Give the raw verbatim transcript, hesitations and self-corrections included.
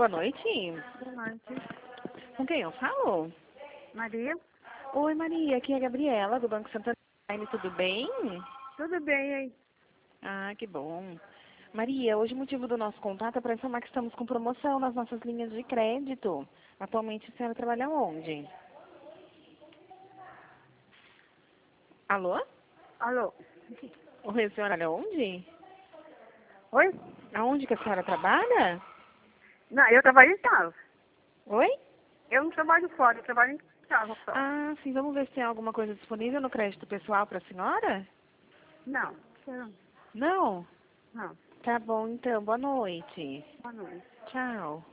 Boa noite. Boa noite. Com quem eu falo? Maria? Oi, Maria. Aqui é a Gabriela, do Banco Santander. Tudo bem? Tudo bem aí? Ah, que bom. Maria, hoje o motivo do nosso contato é para informar que estamos com promoção nas nossas linhas de crédito. Atualmente a senhora trabalha onde? Alô? Alô? Oi, a senhora trabalha onde? Oi? Aonde que a senhora trabalha? Não, eu trabalho em casa. Oi? Eu não trabalho fora, eu trabalho em casa só. Ah, sim. Vamos ver se tem alguma coisa disponível no crédito pessoal para a senhora? Não, não, Não? não. Tá bom, então. Boa noite. Boa noite. Tchau.